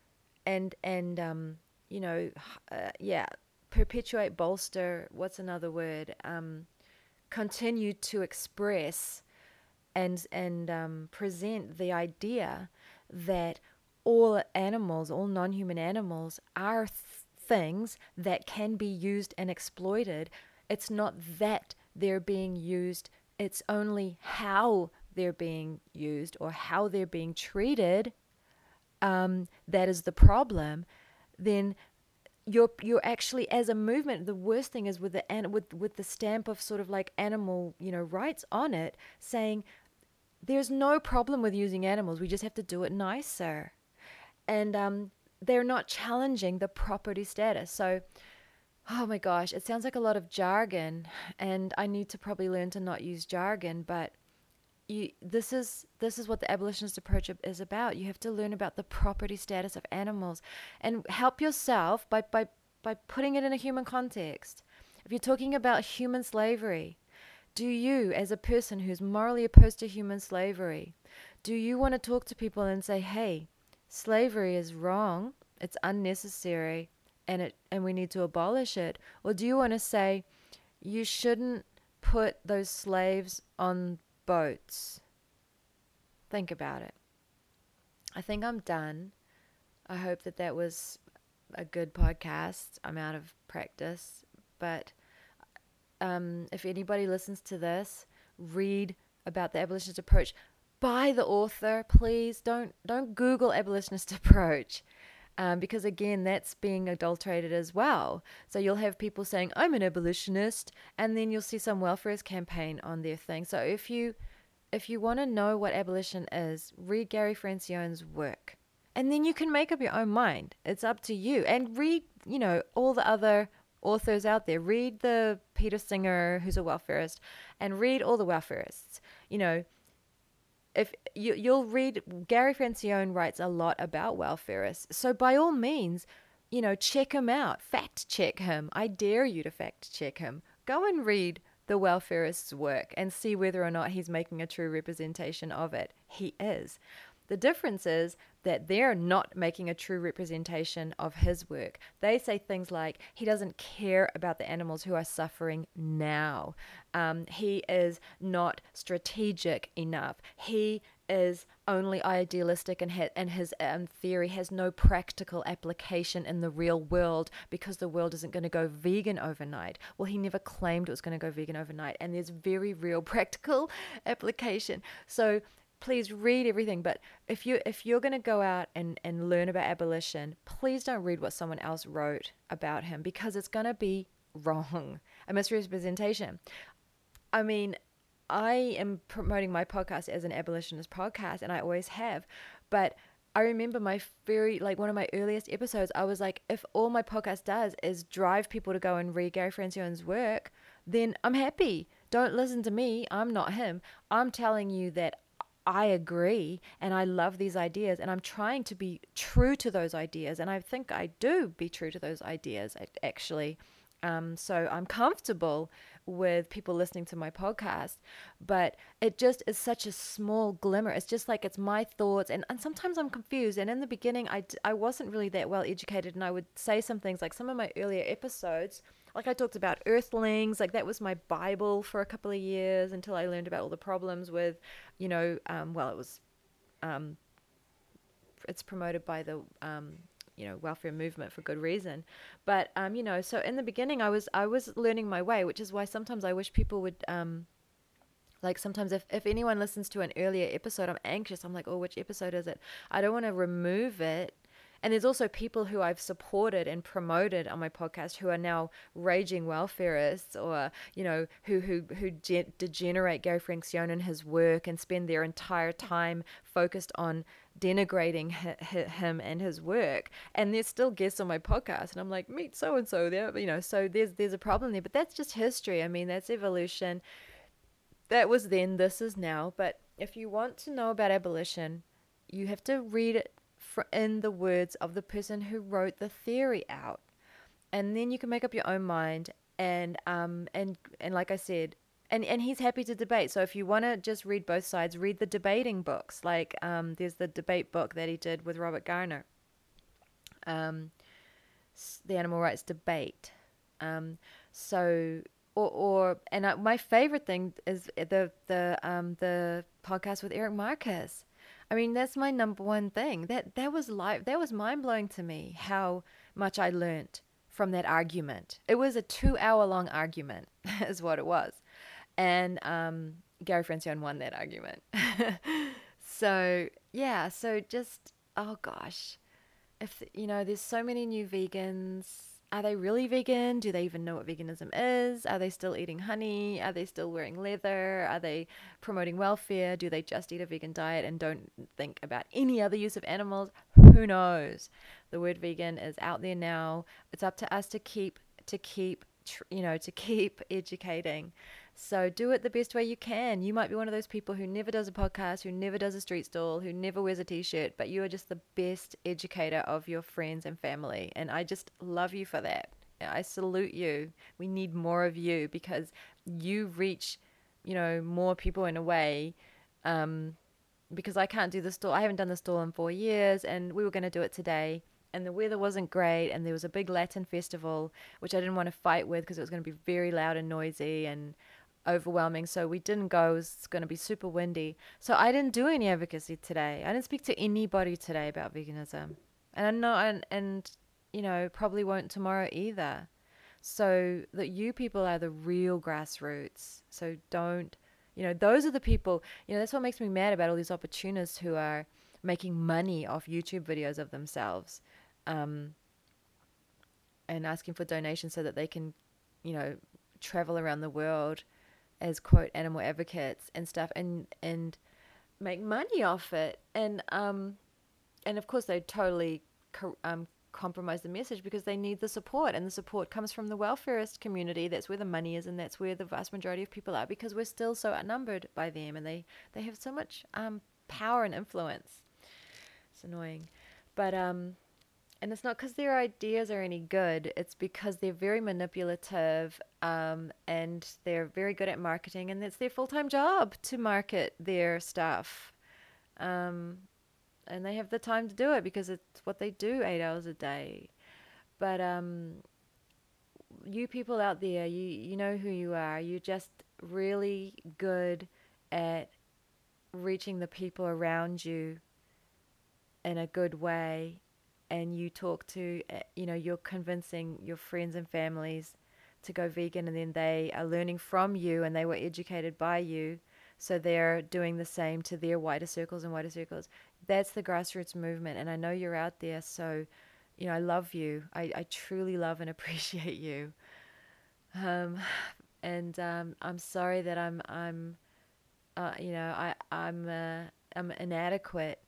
and you know yeah, perpetuate, bolster, what's another word, continue to express and present the idea that all animals, all non-human animals, are things that can be used and exploited. It's not that they're being used, it's only how they're being used or how they're being treated, that is the problem. Then you're actually, as a movement, the worst thing is with the stamp of sort of like animal, rights on it, saying there's no problem with using animals, we just have to do it nicer. And they're not challenging the property status. So, oh my gosh, it sounds like a lot of jargon, and I need to probably learn to not use jargon, but this is what the abolitionist approach is about. You have to learn about the property status of animals and help yourself by putting it in a human context. If you're talking about human slavery, do you, as a person who's morally opposed to human slavery, do you want to talk to people and say, hey, slavery is wrong, it's unnecessary, and we need to abolish it? Or do you want to say, you shouldn't put those slaves on boats? Think about it. I think I'm done. I hope that was a good podcast. I'm out of practice, but if anybody listens to this, read about the abolitionist approach by the author. Please don't Google abolitionist approach. Because again, that's being adulterated as well. So you'll have people saying, I'm an abolitionist, and then you'll see some welfarist campaign on their thing. So if you want to know what abolition is, read Gary Francione's work. And then you can make up your own mind. It's up to you. And read, all the other authors out there. Read the Peter Singer, who's a welfarist, and read all the welfarists. If you'll read, Gary Francione writes a lot about welfarists. So by all means, check him out. Fact check him. I dare you to fact check him. Go and read the welfarist's work and see whether or not he's making a true representation of it. He is. The difference is that they're not making a true representation of his work. They say things like, he doesn't care about the animals who are suffering now. He is not strategic enough. He is only idealistic, and his theory has no practical application in the real world because the world isn't going to go vegan overnight. Well, he never claimed it was going to go vegan overnight, and there's very real practical application. So please read everything. But if you're going to go out and learn about abolition, please don't read what someone else wrote about him, because it's going to be wrong, a misrepresentation. I mean, I am promoting my podcast as an abolitionist podcast, and I always have. But I remember one of my earliest episodes, I was like, if all my podcast does is drive people to go and read Gary Francione's work, then I'm happy. Don't listen to me. I'm not him. I'm telling you that I agree and I love these ideas, and I'm trying to be true to those ideas, and I think I do be true to those ideas, actually. So I'm comfortable with people listening to my podcast, but it just is such a small glimmer. It's just like, it's my thoughts, and sometimes I'm confused. And in the beginning, I wasn't really that well educated, and I would say some things, like some of my earlier episodes, like I talked about earthlings, like that was my Bible for a couple of years until I learned about all the problems with, it was, it's promoted by the, welfare movement for good reason. But, so in the beginning I was learning my way, which is why sometimes I wish people would, like sometimes if anyone listens to an earlier episode, I'm anxious. I'm like, oh, which episode is it? I don't want to remove it. And there's also people who I've supported and promoted on my podcast who are now raging welfareists, or, you know, who degenerate Gary Francione and his work and spend their entire time focused on denigrating him and his work. And there's still guests on my podcast, and I'm like, meet so and so there, you know. So there's a problem there, but that's just history. I mean, that's evolution. That was then, this is now. But if you want to know about abolition, you have to read it in the words of the person who wrote the theory out, and then you can make up your own mind. And like I said, and he's happy to debate. So if you want to just read both sides, read the debating books. Like there's the debate book that he did with Robert Garner, the Animal Rights Debate. So my favorite thing is the podcast with Eric Marcus. I mean, that's my number one thing. That was mind blowing to me, how much I learned from that argument. It was a 2-hour long argument, is what it was, and Gary Francione won that argument. So yeah, so just, oh gosh, if you know, there's so many new vegans. Are they really vegan? Do they even know what veganism is? Are they still eating honey? Are they still wearing leather? Are they promoting welfare? Do they just eat a vegan diet and don't think about any other use of animals? Who knows? The word vegan is out there now. It's up to us to keep educating. So do it the best way you can. You might be one of those people who never does a podcast, who never does a street stall, who never wears a t-shirt, but you are just the best educator of your friends and family. And I just love you for that. I salute you. We need more of you, because you reach, more people in a way. Because I can't do the stall. I haven't done the stall in 4 years, and we were going to do it today. And the weather wasn't great, and there was a big Latin festival, which I didn't want to fight with because it was going to be very loud and noisy and overwhelming. So we didn't go. It was going to be super windy. So I didn't do any advocacy today. I didn't speak to anybody today about veganism. And I know, and probably won't tomorrow either. So that you people are the real grassroots. So don't, those are the people, that's what makes me mad about all these opportunists who are making money off YouTube videos of themselves, and asking for donations so that they can, travel around the world as quote animal advocates and stuff, and make money off it. And of course they totally compromise the message, because they need the support, and the support comes from the welfarist community. That's where the money is, and that's where the vast majority of people are, because we're still so outnumbered by them, and they have so much power and influence. It's annoying. But and it's not because their ideas are any good. It's because they're very manipulative, and they're very good at marketing, and it's their full-time job to market their stuff. And they have the time to do it because it's what they do 8 hours a day. But you people out there, you know who you are. You're just really good at reaching the people around you in a good way. And you talk to, you're convincing your friends and families to go vegan, and then they are learning from you, and they were educated by you. So they're doing the same to their wider circles and wider circles. That's the grassroots movement. And I know you're out there. So, I love you. I truly love and appreciate you. I'm sorry that I'm inadequate.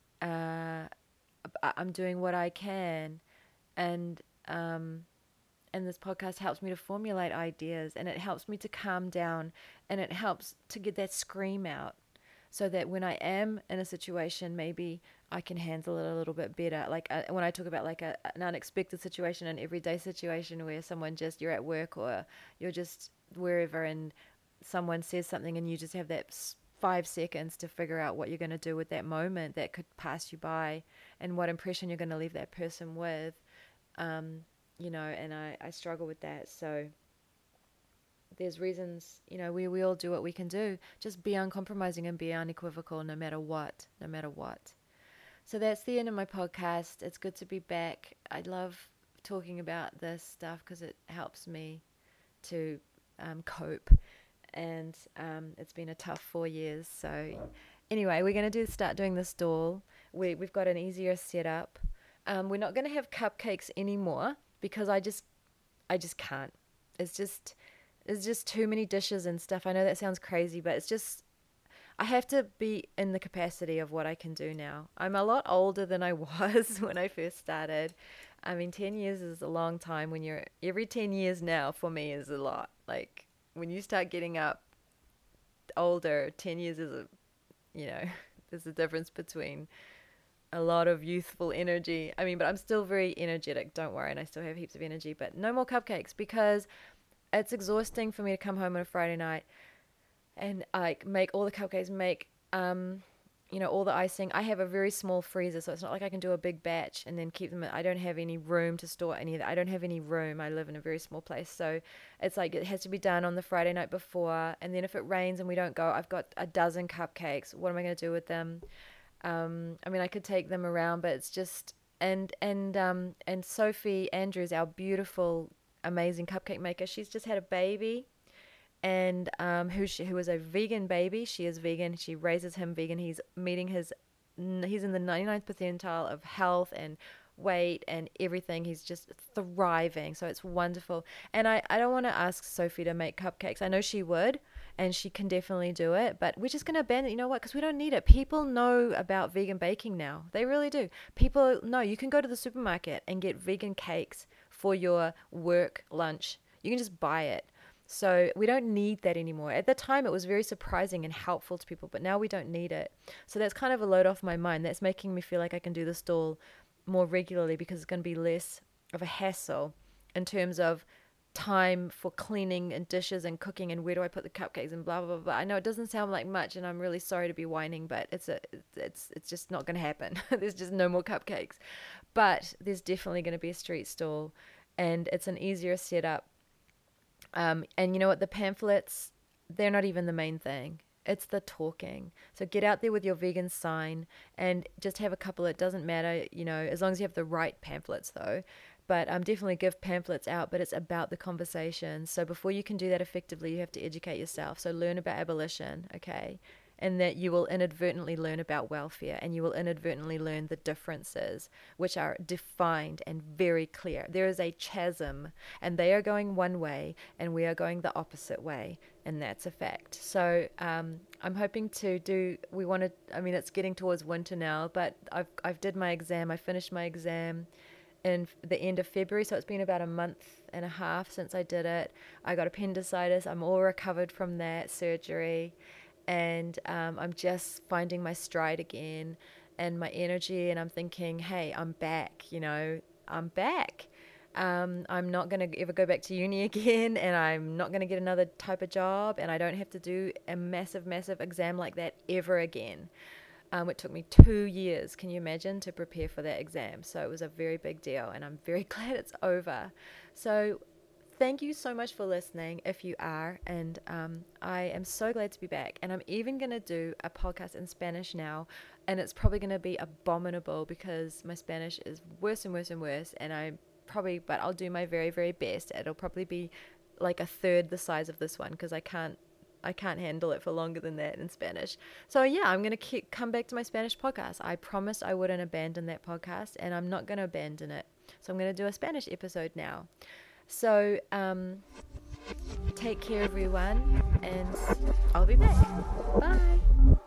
I'm doing what I can, and this podcast helps me to formulate ideas, and it helps me to calm down, and it helps to get that scream out, so that when I am in a situation, maybe I can handle it a little bit better. Like when I talk about like an unexpected situation, an everyday situation where you're at work or you're just wherever, and someone says something, and you just have that 5 seconds to figure out what you're going to do with that moment that could pass you by, and what impression you're going to leave that person with. And I struggle with that. So there's reasons, we all do what we can do. Just be uncompromising and be unequivocal no matter what. So that's the end of my podcast. It's good to be back. I love talking about this stuff because it helps me to cope. And it's been a tough 4 years. So anyway, we're going to start doing the stall. We've got an easier setup. We're not going to have cupcakes anymore because I just can't. It's just too many dishes and stuff. I know that sounds crazy, but it's just, I have to be in the capacity of what I can do now. I'm a lot older than I was when I first started. I mean, 10 years is a long time. Every 10 years now for me is a lot. Like, when you start getting up older, 10 years is there's a difference between a lot of youthful energy. I mean, but I'm still very energetic, don't worry, and I still have heaps of energy, but no more cupcakes because it's exhausting for me to come home on a Friday night and like make all the cupcakes, make all the icing. I have a very small freezer, so it's not like I can do a big batch and then keep them. I don't have any room to store any of that. I don't have any room. I live in a very small place, so it's like it has to be done on the Friday night before, and then if it rains and we don't go, I've got a dozen cupcakes. What am I going to do with them? I mean, I could take them around, but it's just and Sophie Andrews, our beautiful, amazing cupcake maker, she's just had a baby, and who is a vegan baby. She is vegan. She raises him vegan. He's in the 99th percentile of health and weight and everything. He's just thriving. So it's wonderful. And I don't want to ask Sophie to make cupcakes. I know she would, and she can definitely do it, but we're just going to abandon it. You know what? Because we don't need it. People know about vegan baking now. They really do. People know you can go to the supermarket and get vegan cakes for your work lunch. You can just buy it. So we don't need that anymore. At the time, it was very surprising and helpful to people, but now we don't need it. So that's kind of a load off my mind. That's making me feel like I can do the stall more regularly because it's going to be less of a hassle in terms of time for cleaning and dishes and cooking and where do I put the cupcakes and blah, blah, blah, blah. I know it doesn't sound like much, and I'm really sorry to be whining, but it's just not going to happen. There's just no more cupcakes. But there's definitely going to be a street stall, and it's an easier setup. And you know what? The pamphlets, they're not even the main thing. It's the talking. So get out there with your vegan sign and just have a couple. It doesn't matter, as long as you have the right pamphlets though. But definitely give pamphlets out, but it's about the conversation. So before you can do that effectively, you have to educate yourself. So learn about abolition, okay? And that you will inadvertently learn about welfare, and you will inadvertently learn the differences, which are defined and very clear. There is a chasm, and they are going one way, and we are going the opposite way, and that's a fact. So I'm hoping to do, it's getting towards winter now, but I've did my exam. I finished my exam in the end of February, so it's been about a month and a half since I did it. I got appendicitis. I'm all recovered from that surgery. And I'm just finding my stride again and my energy, and I'm thinking, hey, I'm back, I'm back. I'm not going to ever go back to uni again, and I'm not going to get another type of job, and I don't have to do a massive, massive exam like that ever again. It took me 2 years, can you imagine, to prepare for that exam. So it was a very big deal, and I'm very glad it's over. So thank you so much for listening, if you are, and I am so glad to be back. And I'm even going to do a podcast in Spanish now, and it's probably going to be abominable because my Spanish is worse and worse and worse, and but I'll do my very, very best. It'll probably be like a third the size of this one because I can't handle it for longer than that in Spanish. So yeah, I'm going to come back to my Spanish podcast. I promised I wouldn't abandon that podcast, and I'm not going to abandon it. So I'm going to do a Spanish episode now. So, take care, everyone, and I'll be back. Bye.